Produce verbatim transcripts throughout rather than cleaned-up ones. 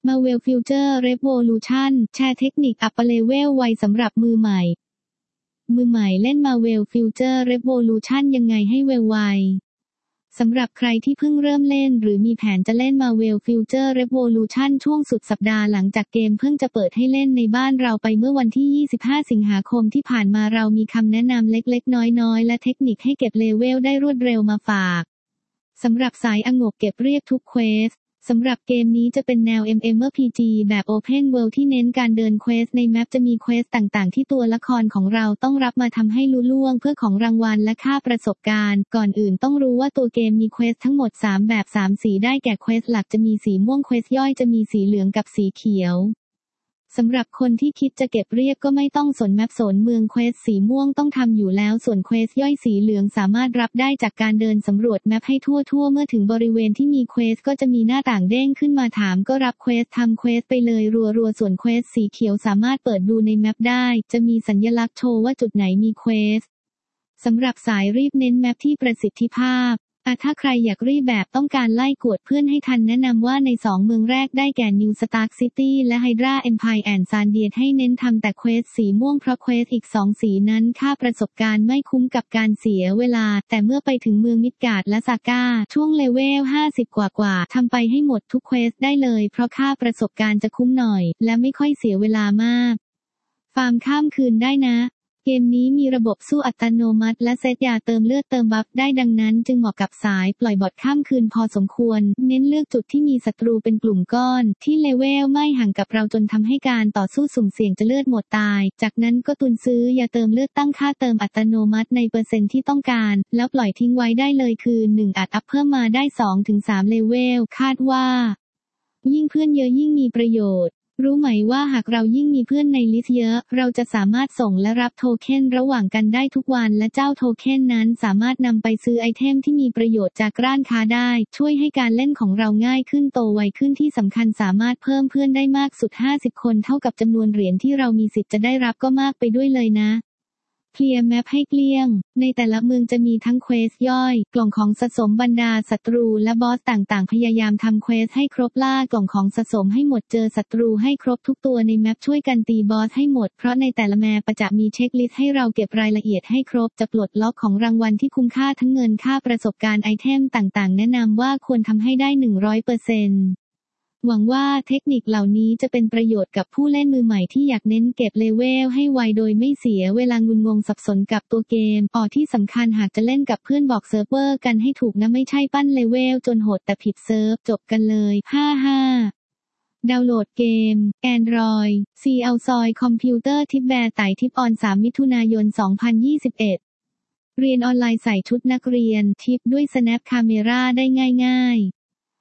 Marvel Future Revolution แชร์เทคนิคอัปเลเวลไวสำหรับมือใหม่มือใหม่เล่น Marvel Future Revolution ยังไงให้ไวๆสำหรับใครที่เพิ่งเริ่มเล่นหรือมีแผนจะเล่น Marvel Future Revolution ช่วงสุดสัปดาห์หลังจากเกมเพิ่งจะเปิดให้เล่นในบ้านเราไปเมื่อวันที่ยี่สิบห้าสิงหาคมที่ผ่านมาเรามีคำแนะนำเล็กๆน้อยๆและเทคนิคให้เก็บเลเวลได้รวดเร็วมาฝากสำหรับสายองกเก็บเรียบทุกเควสสำหรับเกมนี้จะเป็นแนว เอ็ม เอ็ม อาร์ พี จี แบบ Open World ที่เน้นการเดินเควสในแมปจะมีเควสต่างๆที่ตัวละครของเราต้องรับมาทำให้ลุล่วงเพื่อของรางวัลและค่าประสบการณ์ก่อนอื่นต้องรู้ว่าตัวเกมมีเควสทั้งหมดสามแบบสามสีได้แก่เควสหลักจะมีสีม่วงเควสย่อยจะมีสีเหลืองกับสีเขียวสำหรับคนที่คิดจะเก็บเรียบก็ไม่ต้องสนแมปโซนเมืองเควสสีม่วงต้องทำอยู่แล้วส่วนเควสย่อยสีเหลืองสามารถรับได้จากการเดินสำรวจแมปให้ทั่วๆเมื่อถึงบริเวณที่มีเควสก็จะมีหน้าต่างเด้งขึ้นมาถามก็รับเควสทำเควสไปเลยรัวๆส่วนเควสสีเขียวสามารถเปิดดูในแมปได้จะมีสัญลักษณ์โชว์ว่าจุดไหนมีเควสสำหรับสายรีบเน้นแมปที่ประสิทธิภาพอ่ะถ้าใครอยากรีบแบบต้องการไล่กวดเพื่อนให้ทันแนะนำว่าในสองเมืองแรกได้แก่ New Stark City และ Hydra Empire and Sandiet ให้เน้นทำแต่เควสสีม่วงเพราะเควสอีกสองสีนั้นค่าประสบการณ์ไม่คุ้มกับการเสียเวลาแต่เมื่อไปถึงเมืองมิดการ์ดและซาก้าช่วงเลเวลห้าสิบกว่าๆทำไปให้หมดทุกเควสได้เลยเพราะค่าประสบการณ์จะคุ้มหน่อยและไม่ค่อยเสียเวลามากฟาร์มข้ามคืนได้นะเกมนี้มีระบบสู้อัตโนมัติและเซตยาเติมเลือดเติมบัฟได้ดังนั้นจึงเหมาะกับสายปล่อยบอทข้ามคืนพอสมควรเน้นเลือกจุดที่มีศัตรูเป็นกลุ่มก้อนที่เลเวลไม่ห่างกับเราจนทำให้การต่อสู้สุ่มเสี่ยงจะเลือดหมดตายจากนั้นก็ตุนซื้อยาเติมเลือดตั้งค่าเติมอัตโนมัติในเปอร์เซ็นต์ที่ต้องการแล้วปล่อยทิ้งไว้ได้เลยคือหนึ่งอาจอัพเพิ่มมาได้ สองถึงสาม เลเวลคาดว่ายิ่งเพื่อนเยอะยิ่งมีประโยชน์รู้ไหมว่าหากเรายิ่งมีเพื่อนในลิสต์เยอะเราจะสามารถส่งและรับโทเค็นระหว่างกันได้ทุกวันและเจ้าโทเค็นนั้นสามารถนำไปซื้อไอเทมที่มีประโยชน์จากร้านค้าได้ช่วยให้การเล่นของเราง่ายขึ้นโตไวขึ้นที่สำคัญสามารถเพิ่มเพื่อนได้มากสุดห้าสิบคนเท่ากับจำนวนเหรียญที่เรามีสิทธิ์จะได้รับก็มากไปด้วยเลยนะเคลียร์แมปให้เกลี้ยงในแต่ละเมืองจะมีทั้งเควสย่อยกล่องของสะสมบรรดาศัตรูและบอสต่างๆพยายามทำเควสให้ครบล่ากล่องของสะสมให้หมดเจอศัตรูให้ครบทุกตัวในแมปช่วยกันตีบอสให้หมดเพราะในแต่ละแมปจะมีเช็คลิสต์ให้เราเก็บรายละเอียดให้ครบจะปลดล็อกของรางวัลที่คุ้มค่าทั้งเงินค่าประสบการณ์ไอเทมต่างๆแนะนำว่าควรทำให้ได้ หนึ่งร้อยเปอร์เซ็นต์หวังว่าเทคนิคเหล่านี้จะเป็นประโยชน์กับผู้เล่นมือใหม่ที่อยากเน้นเก็บเลเวลให้ไวโดยไม่เสียเวลางุนงงสับสนกับตัวเกมอ๋อที่สำคัญหากจะเล่นกับเพื่อนบอกเซิร์ฟเวอร์กันให้ถูกนะไม่ใช่ปั้นเลเวลจนโหดแต่ผิดเซิร์ฟจบกันเลยห้าห้าดาวน์โหลดเกม Android ซี เอาซอยคอมพิวเตอร์ทิปแบร์ไต่ทิปออนสามมิถุนายนสองพันยี่สิบเอ็ดเรียนออนไลน์ใส่ชุดนักเรียนทิปด้วย Snap Camera ได้ง่ายๆ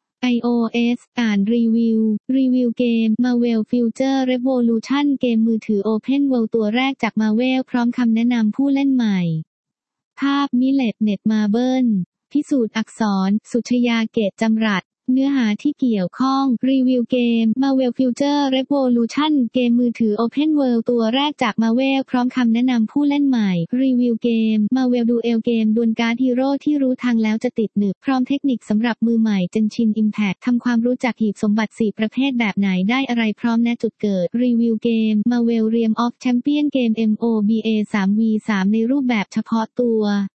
iOS อ่านรีวิวรีวิวเกม Marvel Future Revolution เกมมือถือ Open World ตัวแรกจาก Marvel พร้อมคำแนะนำผู้เล่นใหม่ภาพมิเลตเน็ตมาเบิลพิสูจน์อักษรสุชยาเกตจำรัดเนื้อหาที่เกี่ยวข้องรีวิวเกม Marvel Future Revolution เกมมือถือ Open World ตัวแรกจาก Marvel พร้อมคำแนะนำผู้เล่นใหม่รีวิวเกม Marvel Duel เกมดวลการ์ดฮีโร่ที่รู้ทางแล้วจะติดหนึบพร้อมเทคนิคสำหรับมือใหม่เจนชิน Impact ทำความรู้จักหีบสมบัติสี่ประเภทแบบไหนได้อะไรพร้อมแนะจุดเกิดรีวิวเกม Marvel Realm of Champion เกม เอ็ม โอ บี เอ สาม วี สาม ในรูปแบบเฉพาะตัว